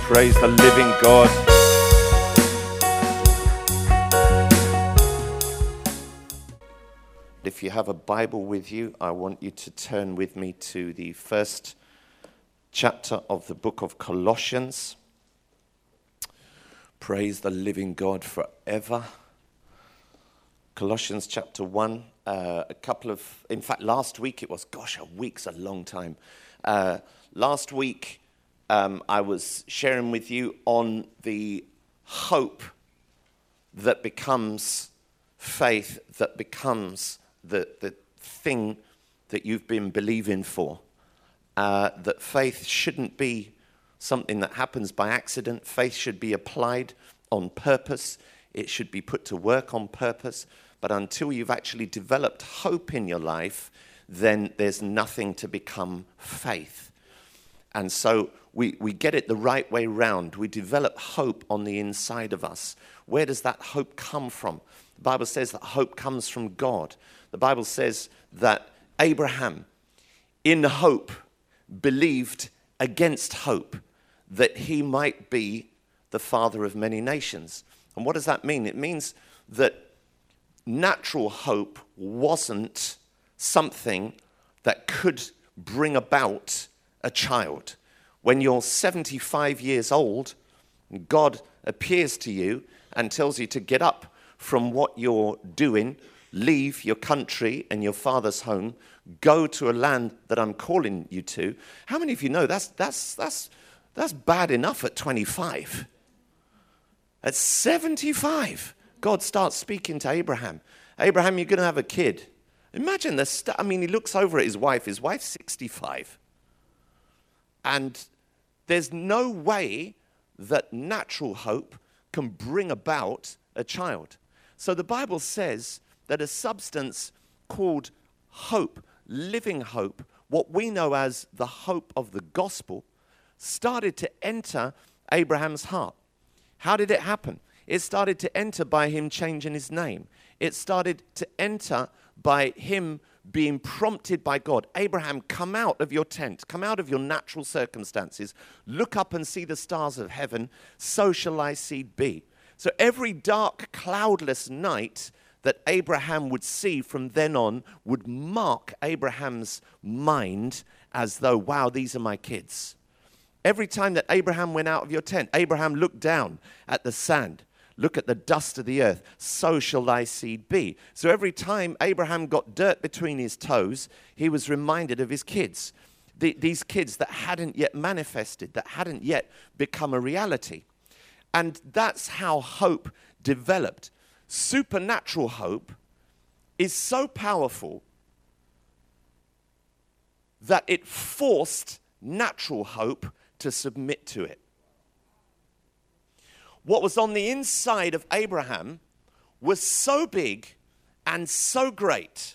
Praise the living God. If you have a Bible with you, I want you to turn with me to the first chapter of the book of Colossians. Praise the living God forever. Colossians chapter 1, last week it was, a week's a long time. Last week I was sharing with you on the hope that becomes faith, that becomes the thing that you've been believing for. That faith shouldn't be something that happens by accident. Faith should be applied on purpose. It should be put to work on purpose. But until you've actually developed hope in your life, then there's nothing to become faith. And so we get it the right way round. We develop hope on the inside of us. Where does that hope come from? The Bible says that hope comes from God. The Bible says that Abraham, in hope, believed against hope that he might be the father of many nations. And what does that mean? It means that natural hope wasn't something that could bring about a child. When you're 75 years old, God appears to you and tells you to get up from what you're doing, leave your country and your father's home, go to a land that I'm calling you to. How many of you know that's bad enough at 25? At 75, God starts speaking to Abraham. Abraham, you're going to have a kid. Imagine this. He looks over at his wife. His wife's 65. And there's no way that natural hope can bring about a child. So the Bible says that a substance called hope, living hope, what we know as the hope of the gospel, started to enter Abraham's heart. How did it happen? It started to enter by him changing his name. It started to enter by him being prompted by God. Abraham, come out of your tent, come out of your natural circumstances, look up and see the stars of heaven, so shall thy seed be. So every dark, cloudless night that Abraham would see from then on would mark Abraham's mind as though, wow, these are my kids. Every time that Abraham went out of your tent, Abraham looked down at the sand. Look at the dust of the earth, so shall thy seed be. So every time Abraham got dirt between his toes, he was reminded of his kids. These kids that hadn't yet manifested, that hadn't yet become a reality. And that's how hope developed. Supernatural hope is so powerful that it forced natural hope to submit to it. What was on the inside of Abraham was so big and so great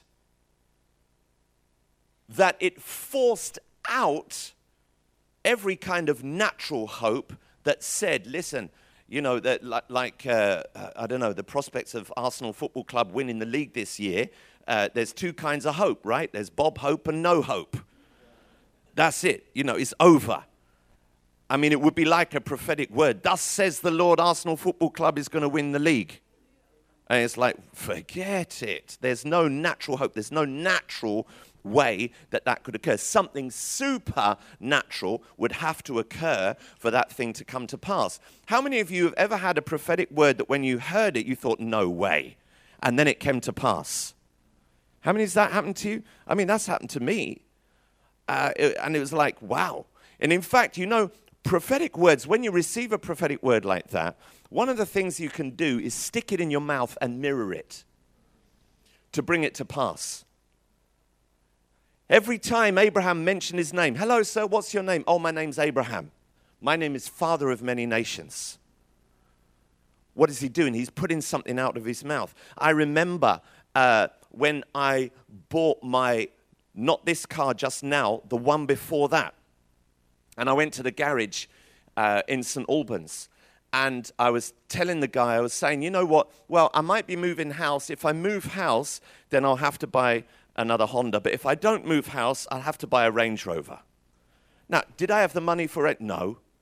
that it forced out every kind of natural hope that said, listen, you know, that the prospects of Arsenal Football Club winning the league this year, there's two kinds of hope, right? There's Bob Hope and no hope. That's it. You know, it's over. It would be like a prophetic word. Thus says the Lord, Arsenal Football Club is going to win the league. And it's like, forget it. There's no natural hope. There's no natural way that could occur. Something supernatural would have to occur for that thing to come to pass. How many of you have ever had a prophetic word that when you heard it, you thought, no way, and then it came to pass? How many has that happened to you? That's happened to me. And it was like, wow. And in fact, prophetic words, when you receive a prophetic word like that, one of the things you can do is stick it in your mouth and mirror it to bring it to pass. Every time Abraham mentioned his name, hello, sir, what's your name? Oh, my name's Abraham. My name is Father of Many Nations. What is he doing? He's putting something out of his mouth. I remember when I bought not this car just now, the one before that. And I went to the garage in St. Albans. And I was telling the guy, I was saying, you know what? Well, I might be moving house. If I move house, then I'll have to buy another Honda. But if I don't move house, I'll have to buy a Range Rover. Now, did I have the money for it? No.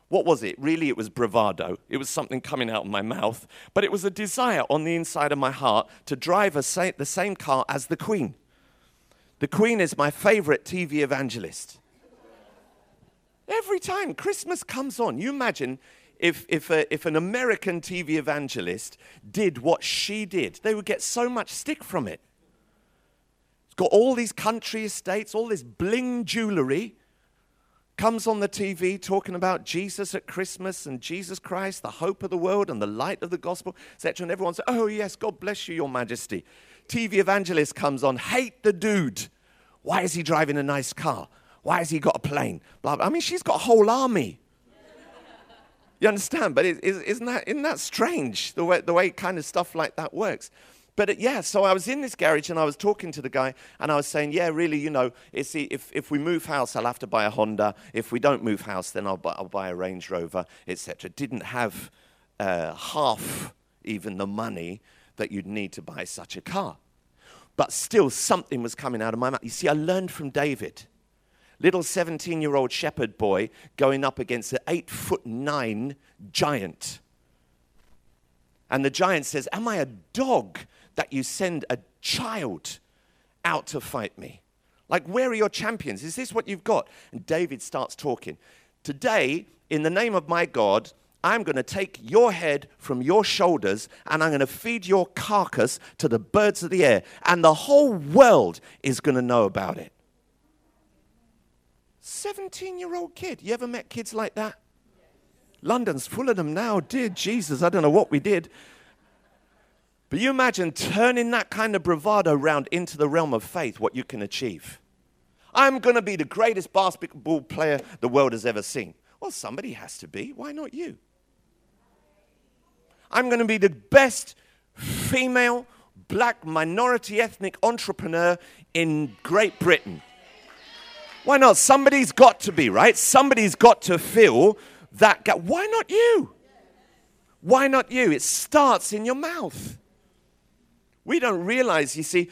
What was it? Really, it was bravado. It was something coming out of my mouth, but it was a desire on the inside of my heart to drive the same car as the Queen. The Queen is my favorite TV evangelist. Every time Christmas comes on, you imagine if an American TV evangelist did what she did, they would get so much stick from it. It's got all these country estates, all this bling jewelry, comes on the TV talking about Jesus at Christmas and Jesus Christ, the hope of the world and the light of the gospel, etc. And everyone says, oh yes, God bless you, your majesty. TV evangelist comes on, hate the dude. Why is he driving a nice car? Why has he got a plane? Blah, blah. I mean, she's got a whole army. You understand? But isn't that strange, the way kind of stuff like that works? But so I was in this garage and I was talking to the guy and I was saying, yeah, really, you know, if we move house, I'll have to buy a Honda. If we don't move house, then I'll buy a Range Rover, etc. Didn't have half even the money that you'd need to buy such a car. But still, something was coming out of my mouth. You see, I learned from David. Little 17-year-old shepherd boy going up against an 8'9" giant. And the giant says, am I a dog that you send a child out to fight me? Like, where are your champions? Is this what you've got? And David starts talking. Today, in the name of my God, I'm going to take your head from your shoulders and I'm going to feed your carcass to the birds of the air. And the whole world is going to know about it. 17-year-old kid. You ever met kids like that? London's full of them now. Dear Jesus, I don't know what we did. But you imagine turning that kind of bravado around into the realm of faith, what you can achieve. I'm going to be the greatest basketball player the world has ever seen. Well, somebody has to be. Why not you? I'm going to be the best female, black, minority ethnic entrepreneur in Great Britain. Why not? Somebody's got to be, right? Somebody's got to fill that gap. Why not you? Why not you? It starts in your mouth. We don't realize, you see,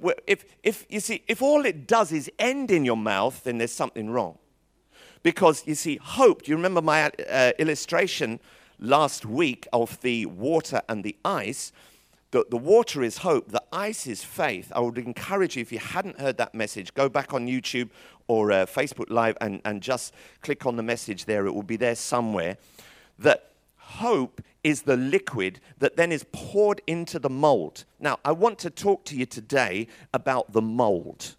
if all it does is end in your mouth, then there's something wrong. Because, you see, hope, do you remember my illustration last week of the water and the ice? The water is hope, the ice is faith. I would encourage you, if you hadn't heard that message, go back on YouTube or Facebook Live and just click on the message there. It will be there somewhere. That hope is the liquid that then is poured into the mold. Now, I want to talk to you today about the mold.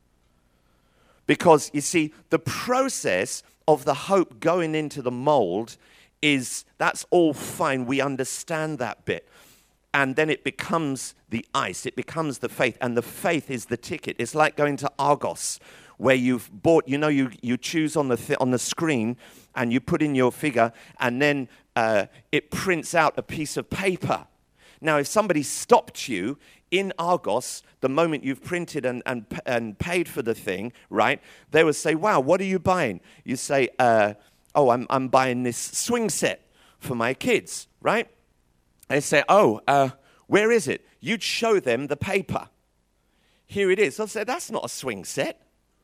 Because, you see, the process of the hope going into the mold that's all fine. We understand that bit. And then it becomes the ice. It becomes the faith. And the faith is the ticket. It's like going to Argos, where you've bought, you know, you choose on the screen and you put in your figure, and then it prints out a piece of paper. Now, if somebody stopped you in Argos the moment you've printed and paid for the thing, right, they would say, wow, what are you buying? You say, I'm buying this swing set for my kids, right? They say, where is it? You'd show them the paper. Here it is. They'll say, that's not a swing set.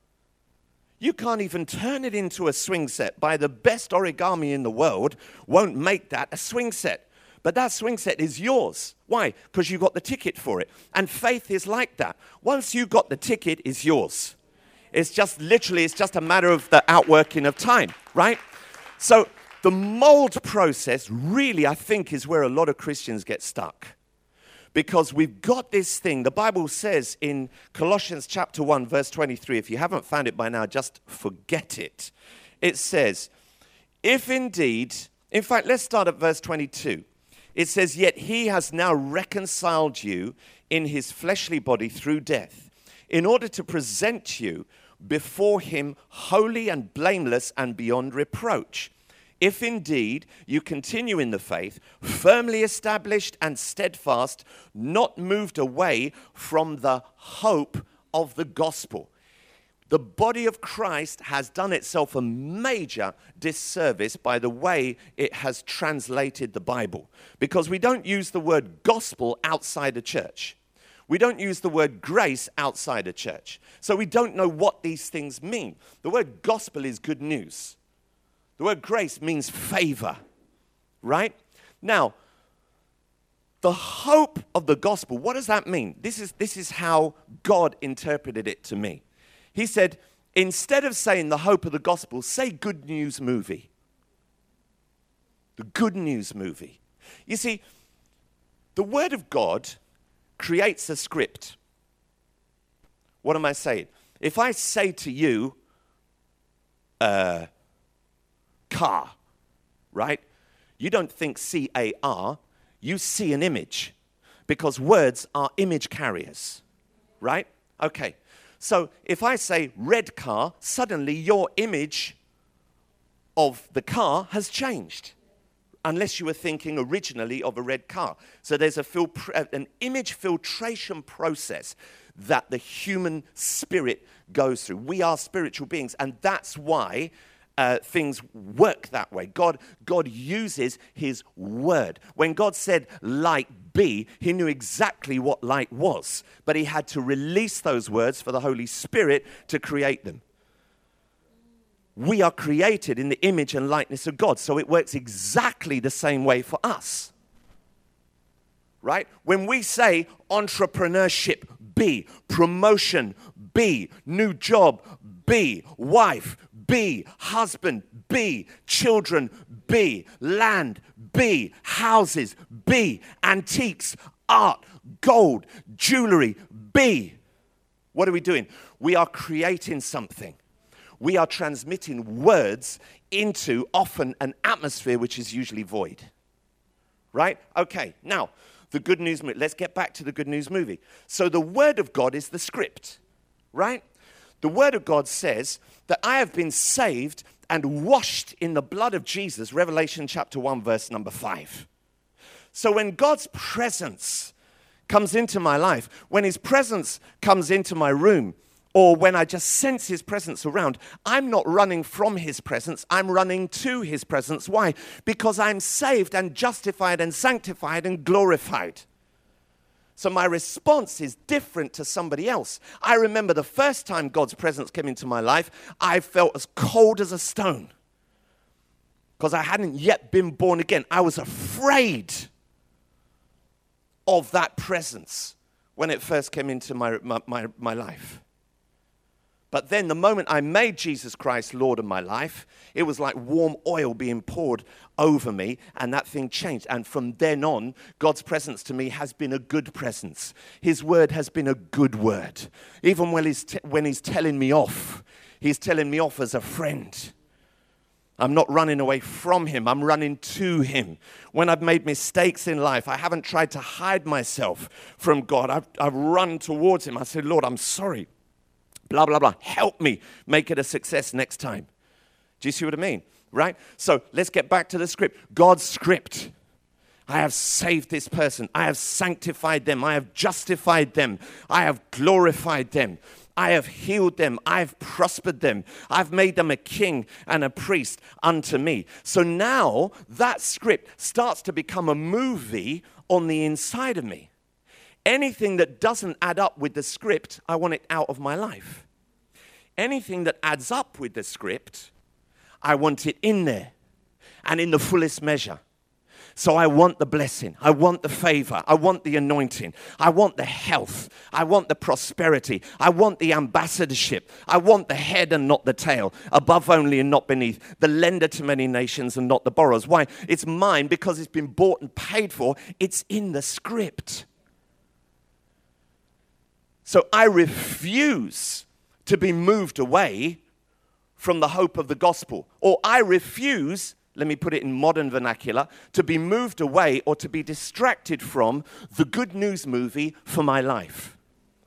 You can't even turn it into a swing set. By the best origami in the world, won't make that a swing set. But that swing set is yours. Why? Because you got the ticket for it. And faith is like that. Once you got the ticket, it's yours. It's just a matter of the outworking of time, right? So the mold process really, I think, is where a lot of Christians get stuck. Because we've got this thing. The Bible says in Colossians chapter 1, verse 23, if you haven't found it by now, just forget it. It says, if indeed, in fact, let's start at verse 22. It says, yet he has now reconciled you in his fleshly body through death, in order to present you before him holy and blameless and beyond reproach. If indeed you continue in the faith, firmly established and steadfast, not moved away from the hope of the gospel. The body of Christ has done itself a major disservice by the way it has translated the Bible. Because we don't use the word gospel outside the church. We don't use the word grace outside the church. So we don't know what these things mean. The word gospel is good news. The word grace means favor, right? Now, the hope of the gospel, what does that mean? This is how God interpreted it to me. He said, instead of saying the hope of the gospel, say good news movie. The good news movie. You see, the word of God creates a script. What am I saying? If I say to you, car, right? You don't think C-A-R, you see an image, because words are image carriers, right? Okay, so if I say red car, suddenly your image of the car has changed, unless you were thinking originally of a red car. So there's an image filtration process that the human spirit goes through. We are spiritual beings, and that's why things work that way. God uses his word. When God said light be, he knew exactly what light was, but he had to release those words for the Holy Spirit to create them. We are created in the image and likeness of God, so it works exactly the same way for us. Right? When we say entrepreneurship, be, promotion, be, new job, be, wife, be, husband, be, children, be, land, be, houses, be, antiques, art, gold, jewelry, be. What are we doing? We are creating something. We are transmitting words into often an atmosphere which is usually void. Right? Okay, now, the good news movie. Let's get back to the good news movie. So the word of God is the script, right? The word of God says that I have been saved and washed in the blood of Jesus, Revelation chapter 1, verse number 5. So when God's presence comes into my life, when his presence comes into my room, or when I just sense his presence around, I'm not running from his presence, I'm running to his presence. Why? Because I'm saved and justified and sanctified and glorified. So my response is different to somebody else. I remember the first time God's presence came into my life, I felt as cold as a stone. Because I hadn't yet been born again. I was afraid of that presence when it first came into my life. But then the moment I made Jesus Christ Lord of my life, it was like warm oil being poured over me, and that thing changed. And from then on, God's presence to me has been a good presence. His word has been a good word. Even when he's telling me off, he's telling me off as a friend. I'm not running away from him. I'm running to him. When I've made mistakes in life, I haven't tried to hide myself from God. I've run towards him. I said, Lord, I'm sorry. Blah, blah, blah. Help me make it a success next time. Do you see what I mean? Right? So let's get back to the script. God's script. I have saved this person. I have sanctified them. I have justified them. I have glorified them. I have healed them. I have prospered them. I've made them a king and a priest unto me. So now that script starts to become a movie on the inside of me. Anything that doesn't add up with the script, I want it out of my life. Anything that adds up with the script, I want it in there and in the fullest measure. So I want the blessing. I want the favor. I want the anointing. I want the health. I want the prosperity. I want the ambassadorship. I want the head and not the tail, above only and not beneath, the lender to many nations and not the borrowers. Why? It's mine because it's been bought and paid for. It's in the script. So I refuse to be moved away from the hope of the gospel. Or I refuse, let me put it in modern vernacular, to be moved away or to be distracted from the good news movie for my life.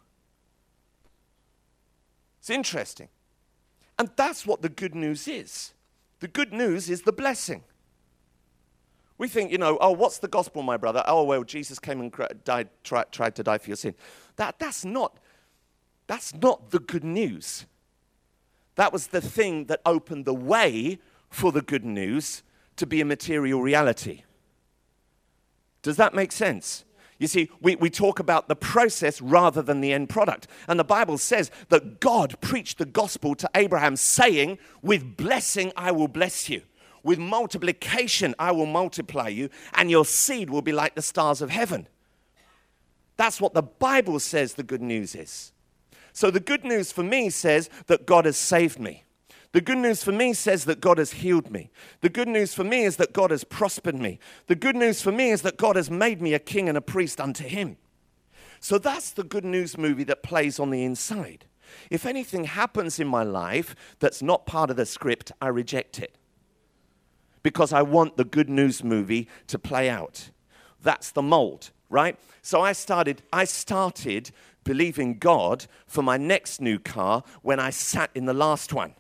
It's interesting. And that's what the good news is. The good news is the blessing. We think, oh, what's the gospel, my brother? Oh, well, Jesus came and tried to die for your sin. That's not the good news. That was the thing that opened the way for the good news to be a material reality. Does that make sense? You see, we talk about the process rather than the end product. And the Bible says that God preached the gospel to Abraham saying, with blessing I will bless you. With multiplication, I will multiply you, and your seed will be like the stars of heaven. That's what the Bible says the good news is. So the good news for me says that God has saved me. The good news for me says that God has healed me. The good news for me is that God has prospered me. The good news for me is that God has made me a king and a priest unto him. So that's the good news movie that plays on the inside. If anything happens in my life that's not part of the script, I reject it. Because I want the good news movie to play out. That's the mold, right? So I started believing God for my next new car when I sat in the last one.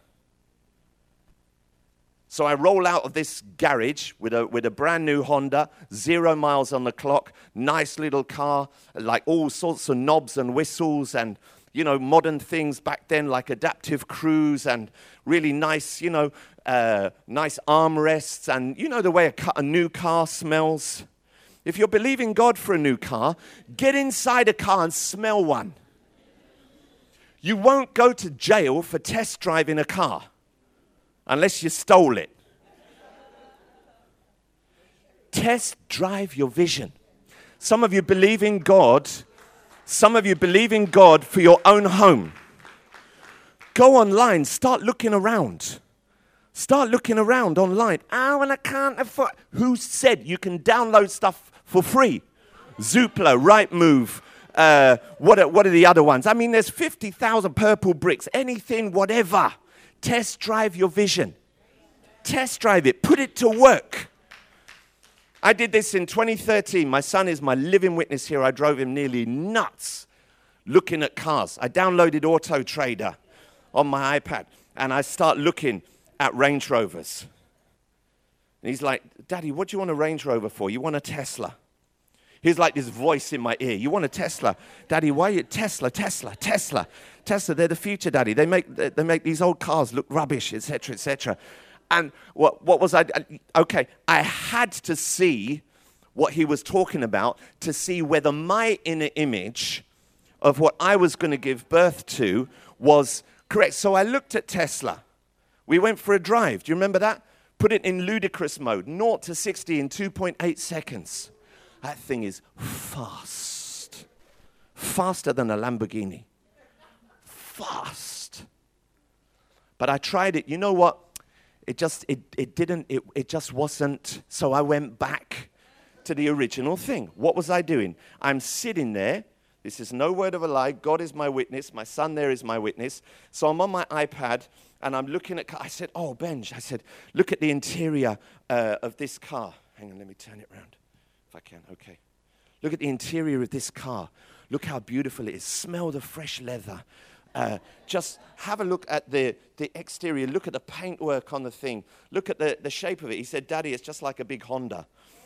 So I roll out of this garage with a brand new Honda, 0 miles on the clock, nice little car, like all sorts of knobs and whistles and, you know, modern things back then like adaptive cruise and really nice, nice armrests and, you know, the way a new car smells. If you're believing God for a new car, get inside a car and smell one. You won't go to jail for test driving a car. Unless you stole it. Test drive your vision. Some of you believe in God. Some of you believe in God for your own home. Go online. Start looking around. Start looking around online. Oh, and I can't afford. Who said you can download stuff for free? Zoopla, Rightmove. What are the other ones? I mean, there's 50,000 purple bricks. Anything, whatever. Test drive your vision. Test drive it. Put it to work. I did this in 2013. My son is my living witness here. I drove him nearly nuts looking at cars. I downloaded Auto Trader on my iPad, and I start looking at Range Rovers. And he's like, Daddy, what do you want a Range Rover for? You want a Tesla? He's like this voice in my ear. You want a Tesla? Daddy, why are you Tesla? Tesla, they're the future, Daddy. They make these old cars look rubbish, etc., etc. And what was I? Okay, I had to see what he was talking about to see whether my inner image of what I was going to give birth to was correct. So I looked at Tesla. We went for a drive. Do you remember that? Put it in ludicrous mode, 0 to 60 in 2.8 seconds. That thing is fast. Faster than a Lamborghini. Fast. But I tried it. You know what? It just wasn't. So I went back to the original thing. What was I doing? I'm sitting there. This is no word of a lie. God is my witness. My son there is my witness. So I'm on my iPad and I'm looking at. I said, "Oh, Benj," I said, "look at the interior of this car." Hang on, let me turn it around. If I can, okay. Look at the interior of this car. Look how beautiful it is. Smell the fresh leather. Just have a look at the exterior. Look at the paintwork on the thing. Look at the shape of it. He said, Daddy, it's just like a big Honda.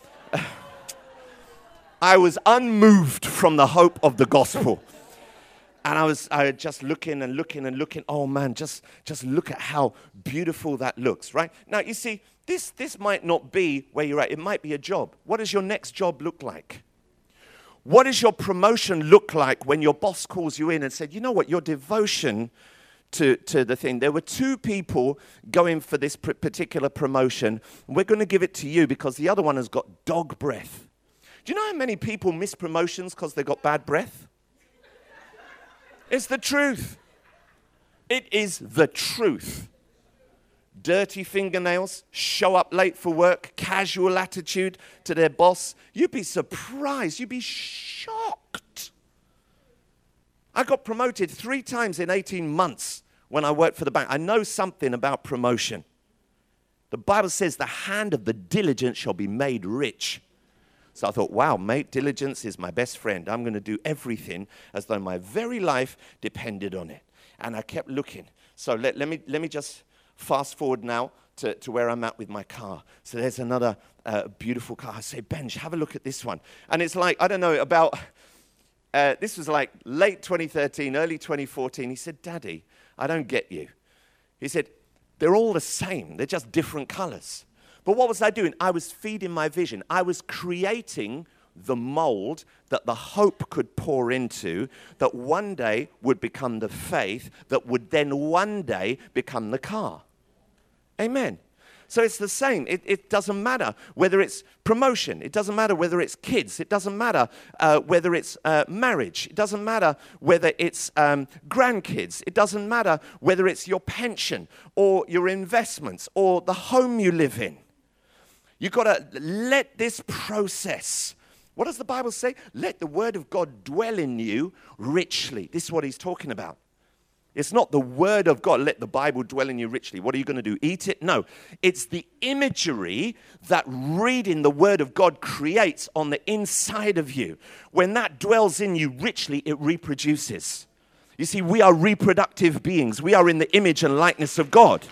I was unmoved from the hope of the gospel. And I was just looking and looking and looking. Oh, man, just look at how beautiful that looks, right? Now, you see, this might not be where you're at. It might be a job. What does your next job look like? What does your promotion look like when your boss calls you in and said, you know what, your devotion to the thing. There were 2 people going for this particular promotion. We're going to give it to you because the other one has got dog breath. Do you know how many people miss promotions because they got bad breath? It's the truth. It is the truth. Dirty fingernails, show up late for work, casual attitude to their boss. You'd be surprised. You'd be shocked. I got promoted 3 times in 18 months when I worked for the bank. I know something about promotion. The Bible says the hand of the diligent shall be made rich. So I thought, wow, mate, diligence is my best friend. I'm going to do everything as though my very life depended on it. And I kept looking. So let me just fast forward now to where I'm at with my car. So there's another beautiful car. I say, Benj, have a look at this one. And it's like, I don't know, about, this was like late 2013, early 2014. He said, Daddy, I don't get you. He said, they're all the same. They're just different colors. But what was I doing? I was feeding my vision. I was creating the mold that the hope could pour into, that one day would become the faith, that would then one day become the car. Amen. So it's the same. It doesn't matter whether it's promotion. It doesn't matter whether it's kids. It doesn't matter whether it's marriage. It doesn't matter whether it's grandkids. It doesn't matter whether it's your pension or your investments or the home you live in. You've got to let this process. What does the Bible say? Let the word of God dwell in you richly. This is what he's talking about. It's not the word of God, let the Bible dwell in you richly. What are you going to do? Eat it? No. It's the imagery that reading the word of God creates on the inside of you. When that dwells in you richly, it reproduces. You see, we are reproductive beings. We are in the image and likeness of God.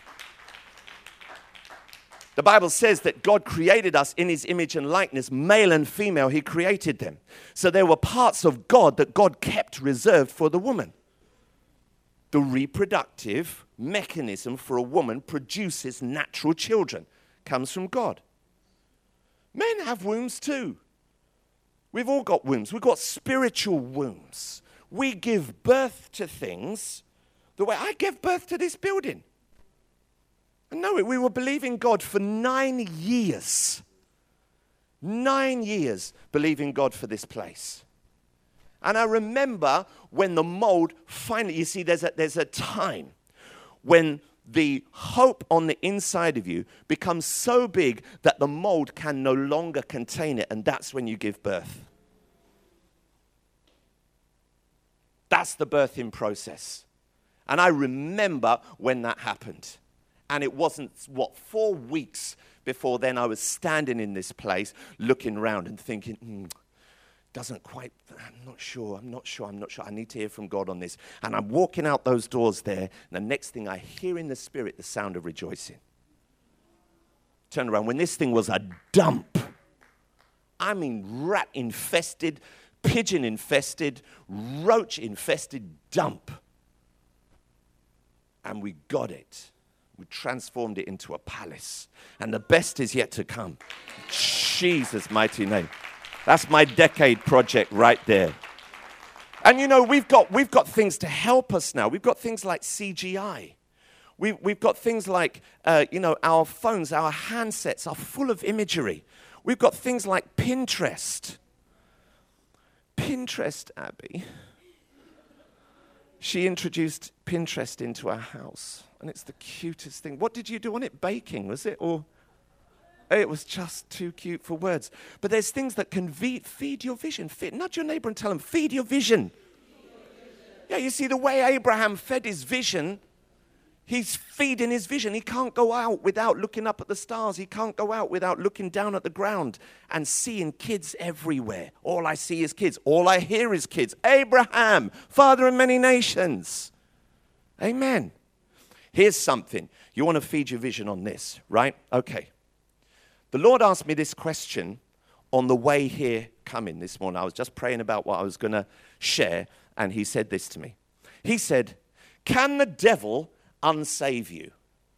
The Bible says that God created us in his image and likeness, male and female, he created them. So there were parts of God that God kept reserved for the woman. The reproductive mechanism for a woman produces natural children. Comes from God. Men have wombs too. We've all got wombs. We've got spiritual wombs. We give birth to things the way I gave birth to this building. And no, we were believing God for 9 years. 9 years believing God for this place. And I remember when the mold finally, you see, there's a time when the hope on the inside of you becomes so big that the mold can no longer contain it, and that's when you give birth. That's the birthing process. And I remember when that happened. And it wasn't, 4 weeks before then I was standing in this place looking around and thinking, doesn't quite, I'm not sure. I need to hear from God on this. And I'm walking out those doors there, and the next thing I hear in the spirit, the sound of rejoicing. Turn around. When this thing was a dump, I mean rat-infested, pigeon-infested, roach-infested dump. And we got it. We transformed it into a palace. And the best is yet to come. Jesus' mighty name. That's my decade project right there. And you know, we've got things to help us now. We've got things like CGI. We've got things like, our phones, our handsets are full of imagery. We've got things like Pinterest. Pinterest, Abby. She introduced Pinterest into our house. And it's the cutest thing. What did you do on it? Baking, was it? Or it was just too cute for words. But there's things that can feed your vision. Nudge your neighbor and tell him, feed your vision. Yeah, you see, the way Abraham fed his vision, he's feeding his vision. He can't go out without looking up at the stars. He can't go out without looking down at the ground and seeing kids everywhere. All I see is kids. All I hear is kids. Abraham, father of many nations. Amen. Here's something. You want to feed your vision on this, right? Okay. The Lord asked me this question on the way here coming this morning. I was just praying about what I was going to share, and he said this to me. He said, can the devil unsave you?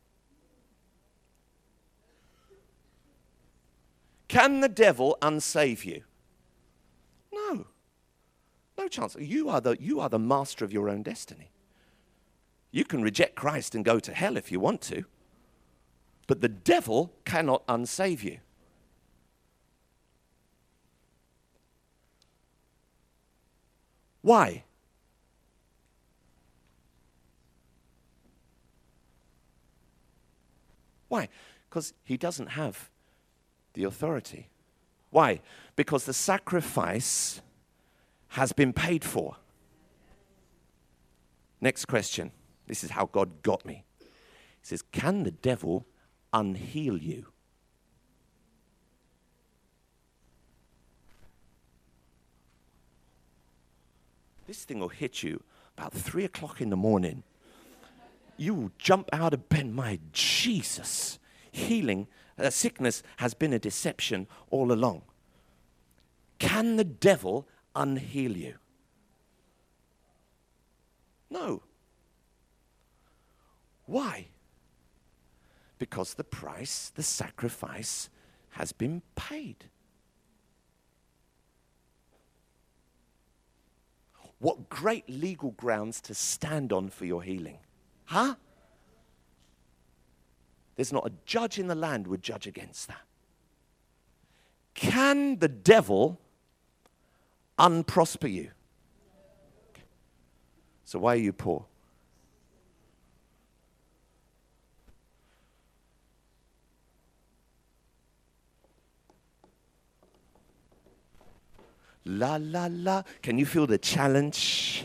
Can the devil unsave you? No. No chance. You are the master of your own destiny. You can reject Christ and go to hell if you want to. But the devil cannot unsave you. Why? Why? Because he doesn't have the authority. Why? Because the sacrifice has been paid for. Next question. This is how God got me. He says, can the devil unheal you? This thing will hit you about 3 o'clock in the morning. You will jump out of bed. My Jesus. Healing, sickness has been a deception all along. Can the devil unheal you? No. Why? Because the price, the sacrifice, has been paid. What great legal grounds to stand on for your healing. Huh? there's not a judge in the land would judge against that. Can the devil unprosper you? So why are you poor? La, la, la. Can you feel the challenge?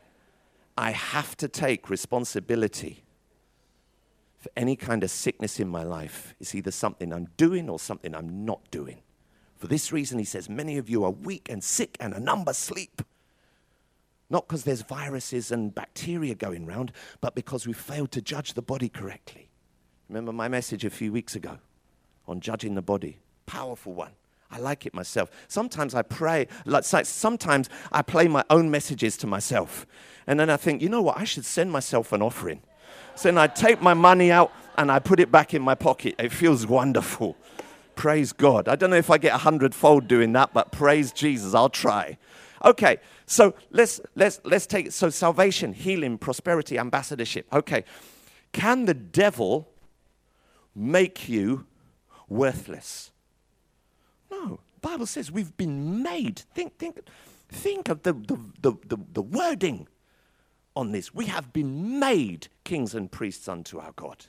I have to take responsibility for any kind of sickness in my life. It's either something I'm doing or something I'm not doing. For this reason, he says, many of you are weak and sick and a number sleep. Not because there's viruses and bacteria going round, but because we failed to judge the body correctly. Remember my message a few weeks ago on judging the body? Powerful one. I like it myself. Sometimes I pray, sometimes I play my own messages to myself. And then I think, you know what, I should send myself an offering. So then I take my money out and I put it back in my pocket. It feels wonderful. Praise God. I don't know if I get 100-fold doing that, but praise Jesus, I'll try. Okay, so let's take it. So salvation, healing, prosperity, ambassadorship. Okay, can the devil make you worthless? No, the Bible says we've been made. Think of the wording on this. We have been made kings and priests unto our God.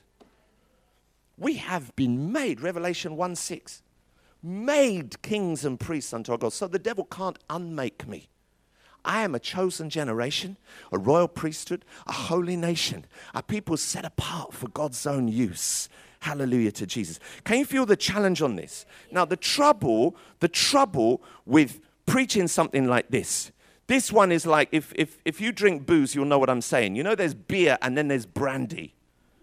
We have been made, Revelation 1:6, made kings and priests unto our God. So the devil can't unmake me. I am a chosen generation, a royal priesthood, a holy nation, a people set apart for God's own use. Hallelujah to Jesus. Can you feel the challenge on this? Now, the trouble with preaching something like this one is like, if you drink booze, you'll know what I'm saying. You know, there's beer and then there's brandy.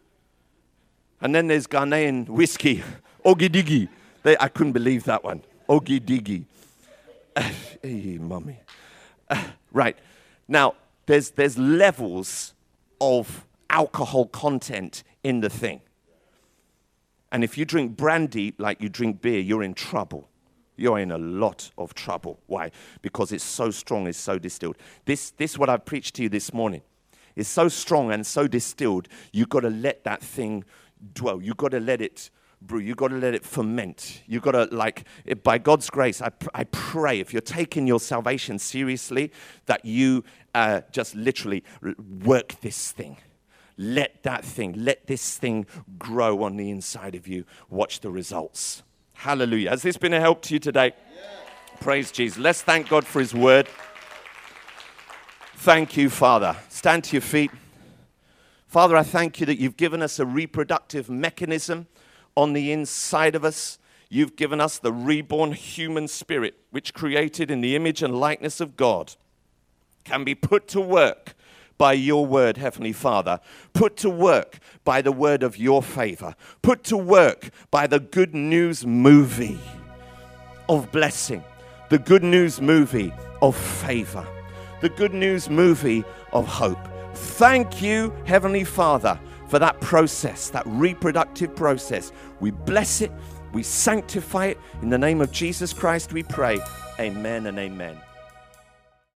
And then there's Ghanaian whiskey, Ogidigi. I couldn't believe that one. Ogidigi. Hey, mommy. Right. Now, there's levels of alcohol content in the thing. And if you drink brandy like you drink beer, you're in trouble. You're in a lot of trouble. Why? Because it's so strong, it's so distilled. This what I've preached to you this morning is so strong and so distilled, you've got to let that thing dwell. You've got to let it brew. You've got to let it ferment. You've got to, by God's grace, I pray, if you're taking your salvation seriously, that you just literally work this thing. Let this thing grow on the inside of you. Watch the results. Hallelujah. Has this been a help to you today? Yeah. Praise Jesus. Let's thank God for his word. Thank you, Father. Stand to your feet. Father, I thank you that you've given us a reproductive mechanism on the inside of us. You've given us the reborn human spirit, which created in the image and likeness of God, can be put to work by your word, Heavenly Father. Put to work by the word of your favor. Put to work by the good news movie of blessing. The good news movie of favor. The good news movie of hope. Thank you, Heavenly Father, for that process, that reproductive process. We bless it. We sanctify it. In the name of Jesus Christ we pray. Amen and amen.